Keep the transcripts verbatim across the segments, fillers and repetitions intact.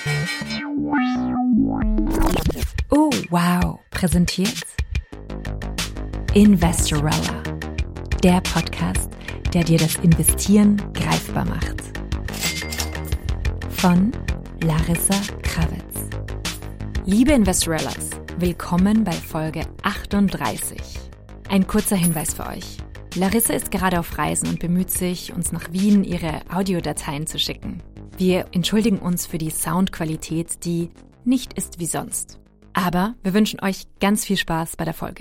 Oh, wow, präsentiert Investorella, der Podcast, der dir das Investieren greifbar macht. Von Larissa Krawitz. Liebe Investorellas, willkommen bei Folge achtunddreißig. Ein kurzer Hinweis für euch. Larissa ist gerade auf Reisen und bemüht sich, uns nach Wien ihre Audiodateien zu schicken. Wir entschuldigen uns für die Soundqualität, die nicht ist wie sonst. Aber wir wünschen euch ganz viel Spaß bei der Folge.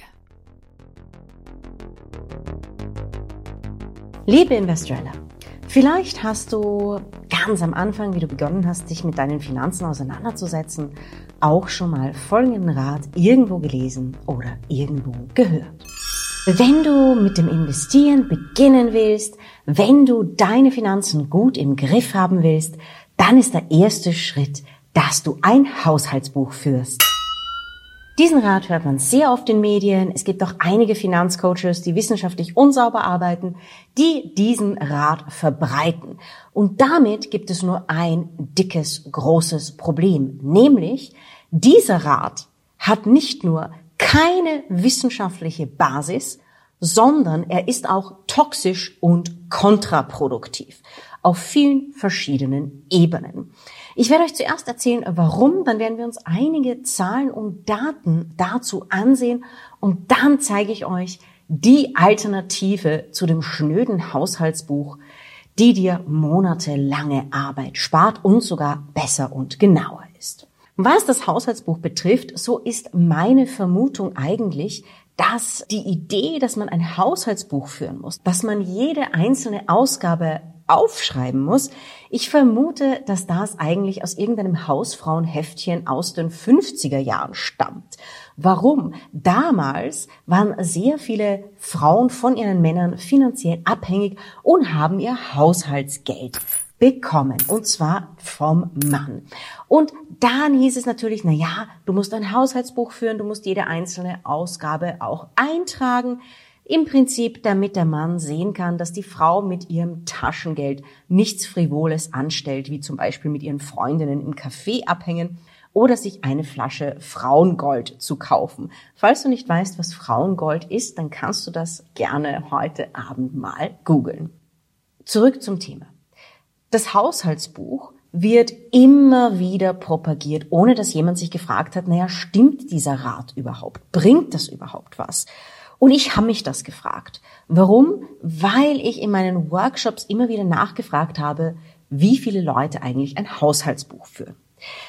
Liebe Investorella, vielleicht hast du ganz am Anfang, wie du begonnen hast, dich mit deinen Finanzen auseinanderzusetzen, auch schon mal folgenden Rat irgendwo gelesen oder irgendwo gehört. Wenn du mit dem Investieren beginnen willst, wenn du deine Finanzen gut im Griff haben willst, dann ist der erste Schritt, dass du ein Haushaltsbuch führst. Diesen Rat hört man sehr oft in Medien. Es gibt auch einige Finanzcoaches, die wissenschaftlich unsauber arbeiten, die diesen Rat verbreiten. Und damit gibt es nur ein dickes, großes Problem. Nämlich, dieser Rat hat nicht nur keine wissenschaftliche Basis, sondern er ist auch toxisch und kontraproduktiv auf vielen verschiedenen Ebenen. Ich werde euch zuerst erzählen, warum, dann werden wir uns einige Zahlen und Daten dazu ansehen und dann zeige ich euch die Alternative zu dem schnöden Haushaltsbuch, die dir monatelange Arbeit spart und sogar besser und genauer ist. Was das Haushaltsbuch betrifft, so ist meine Vermutung eigentlich, dass die Idee, dass man ein Haushaltsbuch führen muss, dass man jede einzelne Ausgabe aufschreiben muss, ich vermute, dass das eigentlich aus irgendeinem Hausfrauenheftchen aus den fünfziger Jahren stammt. Warum? Damals waren sehr viele Frauen von ihren Männern finanziell abhängig und haben ihr Haushaltsgeld bekommen, und zwar vom Mann. Und dann hieß es natürlich, na ja, du musst ein Haushaltsbuch führen, du musst jede einzelne Ausgabe auch eintragen. Im Prinzip, damit der Mann sehen kann, dass die Frau mit ihrem Taschengeld nichts Frivoles anstellt, wie zum Beispiel mit ihren Freundinnen im Café abhängen oder sich eine Flasche Frauengold zu kaufen. Falls du nicht weißt, was Frauengold ist, dann kannst du das gerne heute Abend mal googeln. Zurück zum Thema. Das Haushaltsbuch wird immer wieder propagiert, ohne dass jemand sich gefragt hat, naja, stimmt dieser Rat überhaupt? Bringt das überhaupt was? Und ich habe mich das gefragt. Warum? Weil ich in meinen Workshops immer wieder nachgefragt habe, wie viele Leute eigentlich ein Haushaltsbuch führen.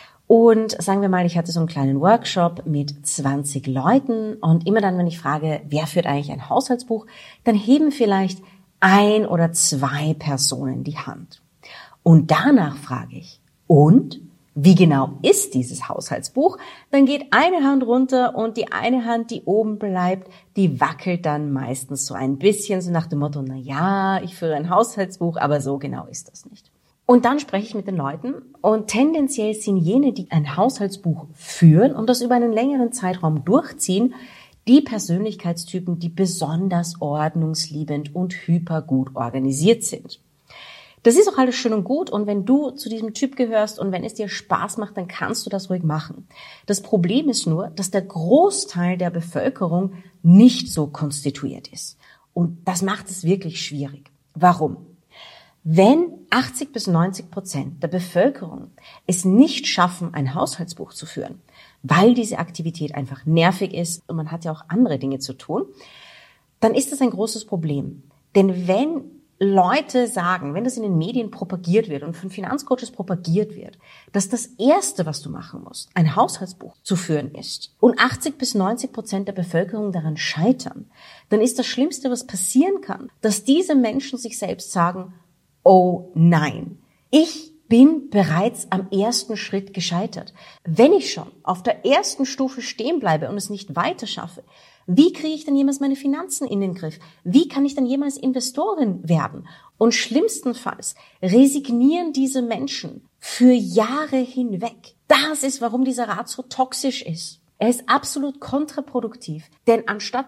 Und sagen wir mal, ich hatte so einen kleinen Workshop mit zwanzig Leuten und immer dann, wenn ich frage, wer führt eigentlich ein Haushaltsbuch, dann heben vielleicht ein oder zwei Personen die Hand. Und danach frage ich, und wie genau ist dieses Haushaltsbuch? Dann geht eine Hand runter und die eine Hand, die oben bleibt, die wackelt dann meistens so ein bisschen, so nach dem Motto, na ja, ich führe ein Haushaltsbuch, aber so genau ist das nicht. Und dann spreche ich mit den Leuten und tendenziell sind jene, die ein Haushaltsbuch führen und das über einen längeren Zeitraum durchziehen, die Persönlichkeitstypen, die besonders ordnungsliebend und hypergut organisiert sind. Das ist auch alles schön und gut und wenn du zu diesem Typ gehörst und wenn es dir Spaß macht, dann kannst du das ruhig machen. Das Problem ist nur, dass der Großteil der Bevölkerung nicht so konstituiert ist. Und das macht es wirklich schwierig. Warum? Wenn achtzig bis neunzig Prozent der Bevölkerung es nicht schaffen, ein Haushaltsbuch zu führen, weil diese Aktivität einfach nervig ist und man hat ja auch andere Dinge zu tun, dann ist das ein großes Problem. Denn wenn Leute sagen, wenn das in den Medien propagiert wird und von Finanzcoaches propagiert wird, dass das Erste, was du machen musst, ein Haushaltsbuch zu führen ist und achtzig bis neunzig Prozent der Bevölkerung daran scheitern, dann ist das Schlimmste, was passieren kann, dass diese Menschen sich selbst sagen, oh nein, ich bin bereits am ersten Schritt gescheitert. Wenn ich schon auf der ersten Stufe stehen bleibe und es nicht weiter schaffe, wie kriege ich denn jemals meine Finanzen in den Griff? Wie kann ich dann jemals Investorin werden? Und schlimmstenfalls resignieren diese Menschen für Jahre hinweg. Das ist, warum dieser Rat so toxisch ist. Er ist absolut kontraproduktiv. Denn anstatt dass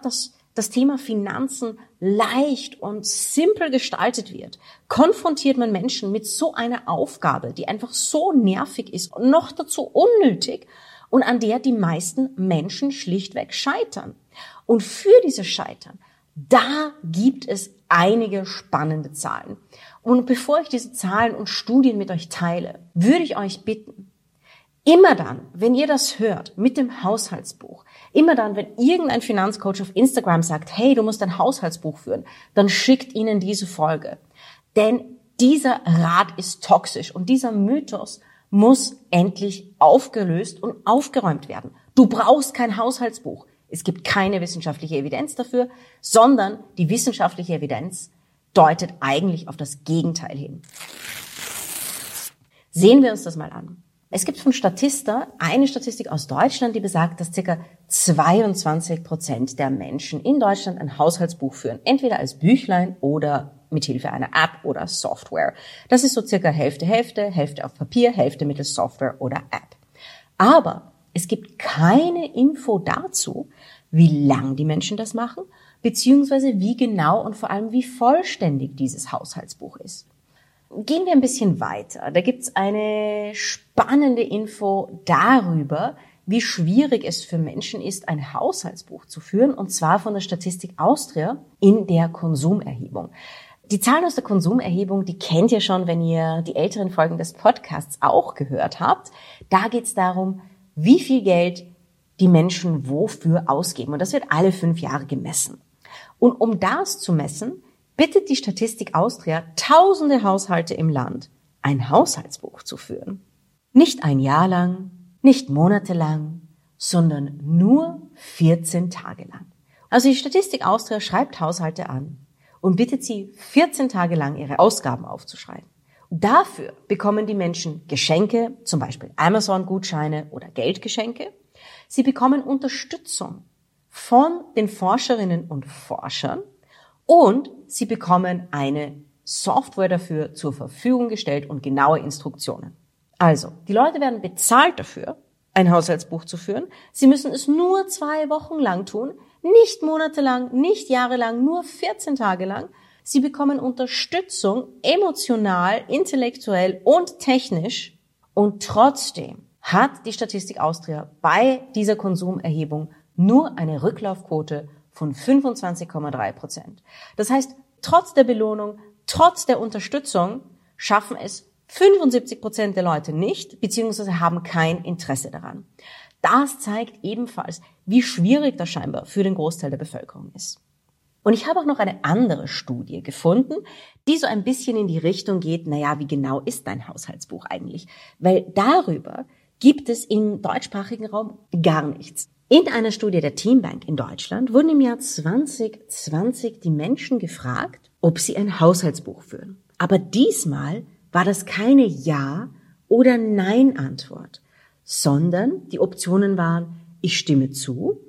das Thema Finanzen leicht und simpel gestaltet wird, konfrontiert man Menschen mit so einer Aufgabe, die einfach so nervig ist und noch dazu unnötig und an der die meisten Menschen schlichtweg scheitern. Und für dieses Scheitern, da gibt es einige spannende Zahlen. Und bevor ich diese Zahlen und Studien mit euch teile, würde ich euch bitten, immer dann, wenn ihr das hört mit dem Haushaltsbuch, immer dann, wenn irgendein Finanzcoach auf Instagram sagt, hey, du musst ein Haushaltsbuch führen, dann schickt ihnen diese Folge. Denn dieser Rat ist toxisch und dieser Mythos muss endlich aufgelöst und aufgeräumt werden. Du brauchst kein Haushaltsbuch. Es gibt keine wissenschaftliche Evidenz dafür, sondern die wissenschaftliche Evidenz deutet eigentlich auf das Gegenteil hin. Sehen wir uns das mal an. Es gibt von Statista eine Statistik aus Deutschland, die besagt, dass ca. zweiundzwanzig Prozent der Menschen in Deutschland ein Haushaltsbuch führen, entweder als Büchlein oder mithilfe einer App oder Software. Das ist so circa Hälfte, Hälfte, Hälfte auf Papier, Hälfte mittels Software oder App. Aber es gibt keine Info dazu, wie lang die Menschen das machen, beziehungsweise wie genau und vor allem wie vollständig dieses Haushaltsbuch ist. Gehen wir ein bisschen weiter. Da gibt's eine spannende Info darüber, wie schwierig es für Menschen ist, ein Haushaltsbuch zu führen, und zwar von der Statistik Austria in der Konsumerhebung. Die Zahlen aus der Konsumerhebung, die kennt ihr schon, wenn ihr die älteren Folgen des Podcasts auch gehört habt. Da geht's darum, wie viel Geld die Menschen wofür ausgeben. Und das wird alle fünf Jahre gemessen. Und um das zu messen, bittet die Statistik Austria tausende Haushalte im Land, ein Haushaltsbuch zu führen. Nicht ein Jahr lang, nicht monatelang, sondern nur vierzehn Tage lang. Also die Statistik Austria schreibt Haushalte an und bittet sie, vierzehn Tage lang ihre Ausgaben aufzuschreiben. Dafür bekommen die Menschen Geschenke, zum Beispiel Amazon-Gutscheine oder Geldgeschenke. Sie bekommen Unterstützung von den Forscherinnen und Forschern und sie bekommen eine Software dafür zur Verfügung gestellt und genaue Instruktionen. Also, die Leute werden bezahlt dafür, ein Haushaltsbuch zu führen. Sie müssen es nur zwei Wochen lang tun, nicht monatelang, nicht jahrelang, nur vierzehn Tage lang. Sie bekommen Unterstützung emotional, intellektuell und technisch. Und trotzdem hat die Statistik Austria bei dieser Konsumerhebung nur eine Rücklaufquote von fünfundzwanzig Komma drei Prozent. Das heißt, trotz der Belohnung, trotz der Unterstützung schaffen es fünfundsiebzig Prozent der Leute nicht, beziehungsweise haben kein Interesse daran. Das zeigt ebenfalls, wie schwierig das scheinbar für den Großteil der Bevölkerung ist. Und ich habe auch noch eine andere Studie gefunden, die so ein bisschen in die Richtung geht, naja, wie genau ist dein Haushaltsbuch eigentlich? Weil darüber gibt es im deutschsprachigen Raum gar nichts. In einer Studie der Teambank in Deutschland wurden im Jahr zwanzig zwanzig die Menschen gefragt, ob sie ein Haushaltsbuch führen. Aber diesmal war das keine Ja- oder Nein-Antwort, sondern die Optionen waren, ich stimme zu,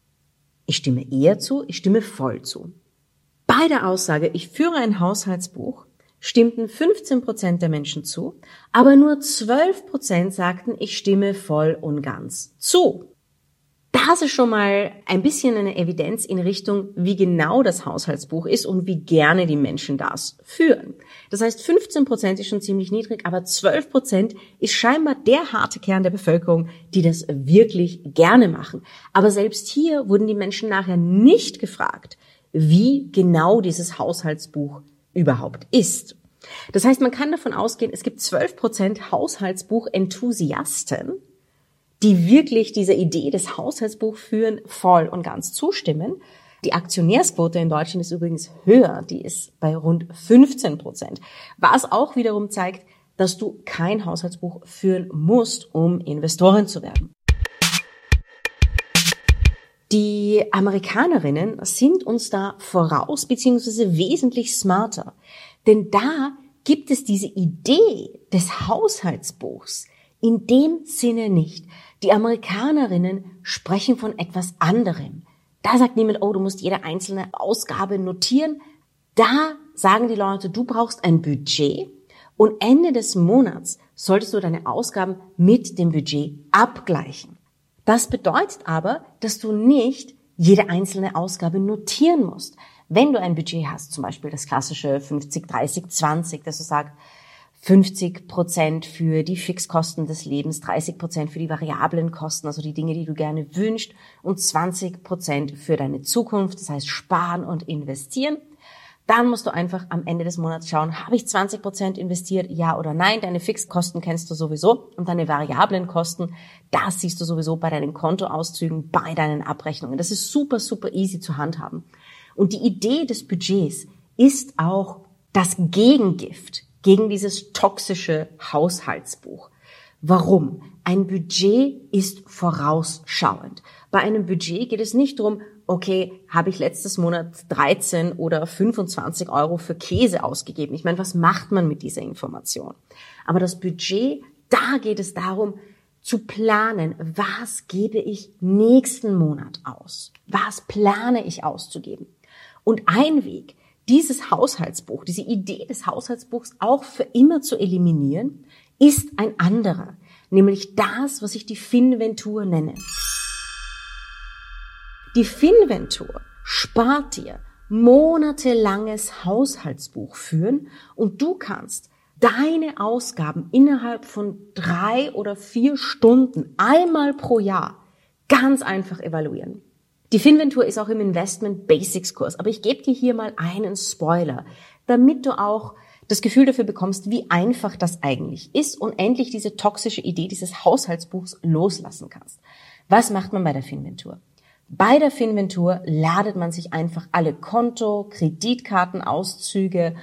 ich stimme eher zu, ich stimme voll zu. Bei der Aussage, ich führe ein Haushaltsbuch, stimmten fünfzehn Prozent der Menschen zu, aber nur zwölf Prozent sagten, ich stimme voll und ganz zu. Das ist schon mal ein bisschen eine Evidenz in Richtung, wie genau das Haushaltsbuch ist und wie gerne die Menschen das führen. Das heißt, fünfzehn Prozent ist schon ziemlich niedrig, aber zwölf Prozent ist scheinbar der harte Kern der Bevölkerung, die das wirklich gerne machen. Aber selbst hier wurden die Menschen nachher nicht gefragt, wie genau dieses Haushaltsbuch überhaupt ist. Das heißt, man kann davon ausgehen, es gibt zwölf Prozent Haushaltsbuch-Enthusiasten, die wirklich dieser Idee des Haushaltsbuchführen voll und ganz zustimmen. Die Aktionärsquote in Deutschland ist übrigens höher, die ist bei rund fünfzehn Prozent, was auch wiederum zeigt, dass du kein Haushaltsbuch führen musst, um Investorin zu werden. Die Amerikanerinnen sind uns da voraus, beziehungsweise wesentlich smarter. Denn da gibt es diese Idee des Haushaltsbuchs in dem Sinne nicht. Die Amerikanerinnen sprechen von etwas anderem. Da sagt niemand, oh, du musst jede einzelne Ausgabe notieren. Da sagen die Leute, du brauchst ein Budget und Ende des Monats solltest du deine Ausgaben mit dem Budget abgleichen. Das bedeutet aber, dass du nicht jede einzelne Ausgabe notieren musst. Wenn du ein Budget hast, zum Beispiel das klassische fünfzig, dreißig, zwanzig, dass du sagst, fünfzig Prozent für die Fixkosten des Lebens, dreißig Prozent für die variablen Kosten, also die Dinge, die du gerne wünschst, und zwanzig Prozent für deine Zukunft, das heißt sparen und investieren. Dann musst du einfach am Ende des Monats schauen, habe ich zwanzig Prozent investiert, ja oder nein? Deine Fixkosten kennst du sowieso und deine variablen Kosten, das siehst du sowieso bei deinen Kontoauszügen, bei deinen Abrechnungen. Das ist super, super easy zu handhaben. Und die Idee des Budgets ist auch das Gegengift gegen dieses toxische Haushaltsbuch. Warum? Ein Budget ist vorausschauend. Bei einem Budget geht es nicht darum, okay, habe ich letztes Monat dreizehn oder fünfundzwanzig Euro für Käse ausgegeben. Ich meine, was macht man mit dieser Information? Aber das Budget, da geht es darum, zu planen, was gebe ich nächsten Monat aus? Was plane ich auszugeben? Und ein Weg, dieses Haushaltsbuch, diese Idee des Haushaltsbuchs auch für immer zu eliminieren, ist ein anderer, nämlich das, was ich die Finventur nenne. Die Finventur spart dir monatelanges Haushaltsbuch führen und du kannst deine Ausgaben innerhalb von drei oder vier Stunden einmal pro Jahr ganz einfach evaluieren. Die Finventur ist auch im Investment Basics Kurs, aber ich gebe dir hier mal einen Spoiler, damit du auch das Gefühl dafür bekommst, wie einfach das eigentlich ist und endlich diese toxische Idee dieses Haushaltsbuchs loslassen kannst. Was macht man bei der Finventur? Bei der Finventur ladet man sich einfach alle Konto-, Kreditkartenauszüge,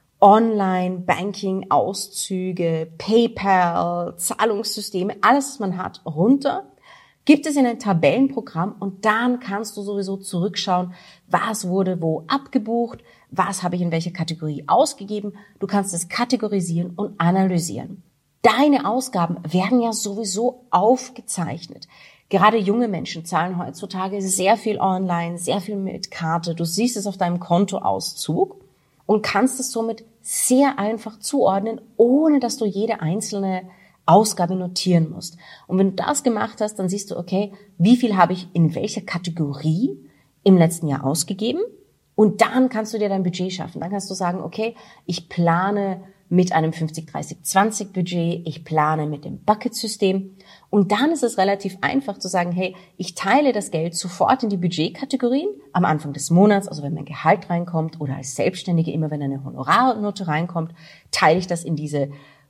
Online-Banking-Auszüge, PayPal, Zahlungssysteme, alles, was man hat, runter, gibt es in ein Tabellenprogramm und dann kannst du sowieso zurückschauen, was wurde wo abgebucht, was habe ich in welcher Kategorie ausgegeben. Du kannst es kategorisieren und analysieren. Deine Ausgaben werden ja sowieso aufgezeichnet. Gerade junge Menschen zahlen heutzutage sehr viel online, sehr viel mit Karte. Du siehst es auf deinem Kontoauszug und kannst es somit sehr einfach zuordnen, ohne dass du jede einzelne Ausgabe notieren musst. Und wenn du das gemacht hast, dann siehst du, okay, wie viel habe ich in welcher Kategorie im letzten Jahr ausgegeben? Und dann kannst du dir dein Budget schaffen. Dann kannst du sagen, okay, ich plane mit einem fünfzig, dreißig, zwanzig Budget, ich plane mit dem Bucket-System. Und dann ist es relativ einfach zu sagen, hey, ich teile das Geld sofort in die Budgetkategorien am Anfang des Monats, also wenn mein Gehalt reinkommt oder als Selbstständige immer, wenn eine Honorarnote reinkommt, teile ich das in diese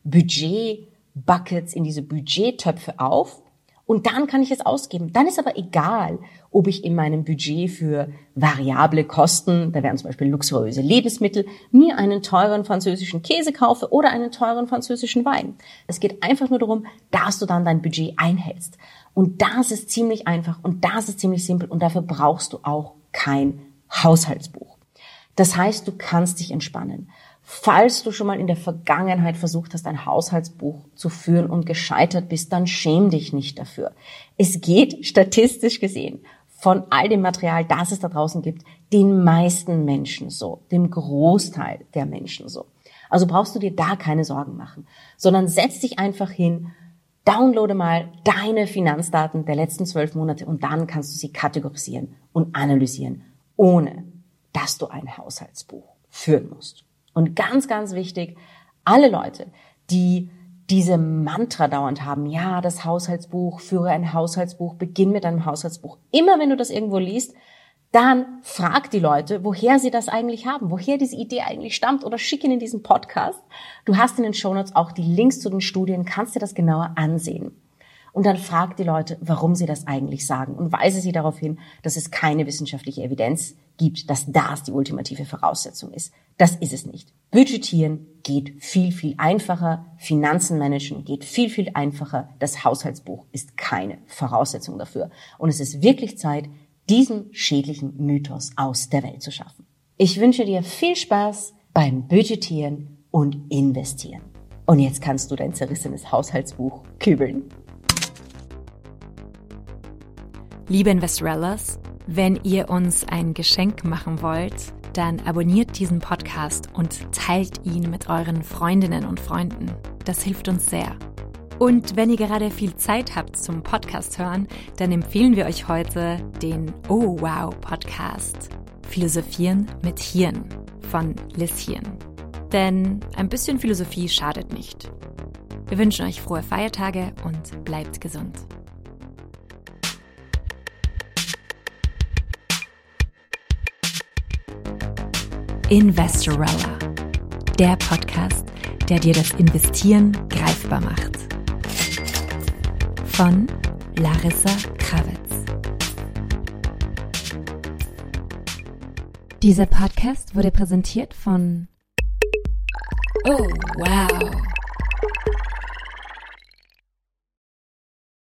Budget-Buckets, in diese Budgettöpfe auf. Und dann kann ich es ausgeben. Dann ist aber egal, ob ich in meinem Budget für variable Kosten, da wären zum Beispiel luxuriöse Lebensmittel, mir einen teuren französischen Käse kaufe oder einen teuren französischen Wein. Es geht einfach nur darum, dass du dann dein Budget einhältst. Und das ist ziemlich einfach und das ist ziemlich simpel und dafür brauchst du auch kein Haushaltsbuch. Das heißt, du kannst dich entspannen. Falls du schon mal in der Vergangenheit versucht hast, ein Haushaltsbuch zu führen und gescheitert bist, dann schäm dich nicht dafür. Es geht statistisch gesehen von all dem Material, das es da draußen gibt, den meisten Menschen so, dem Großteil der Menschen so. Also brauchst du dir da keine Sorgen machen, sondern setz dich einfach hin, downloade mal deine Finanzdaten der letzten zwölf Monate und dann kannst du sie kategorisieren und analysieren, ohne dass du ein Haushaltsbuch führen musst. Und ganz, ganz wichtig, alle Leute, die diese Mantra dauernd haben, ja, das Haushaltsbuch, führe ein Haushaltsbuch, beginn mit einem Haushaltsbuch. Immer wenn du das irgendwo liest, dann frag die Leute, woher sie das eigentlich haben, woher diese Idee eigentlich stammt oder schick ihnen diesen Podcast. Du hast in den Shownotes auch die Links zu den Studien, kannst dir das genauer ansehen. Und dann frag die Leute, warum sie das eigentlich sagen und weise sie darauf hin, dass es keine wissenschaftliche Evidenz gibt, dass das die ultimative Voraussetzung ist. Das ist es nicht. Budgetieren geht viel, viel einfacher. Finanzen managen geht viel, viel einfacher. Das Haushaltsbuch ist keine Voraussetzung dafür. Und es ist wirklich Zeit, diesen schädlichen Mythos aus der Welt zu schaffen. Ich wünsche dir viel Spaß beim Budgetieren und Investieren. Und jetzt kannst du dein zerrissenes Haushaltsbuch kübeln. Liebe Investorellas, wenn ihr uns ein Geschenk machen wollt, dann abonniert diesen Podcast und teilt ihn mit euren Freundinnen und Freunden. Das hilft uns sehr. Und wenn ihr gerade viel Zeit habt zum Podcast hören, dann empfehlen wir euch heute den Oh Wow Podcast Philosophieren mit Hirn von Liz Hirn. Denn ein bisschen Philosophie schadet nicht. Wir wünschen euch frohe Feiertage und bleibt gesund. Investorella, der Podcast, der dir das Investieren greifbar macht. Von Larissa Krawitz. Dieser Podcast wurde präsentiert von Oh Wow.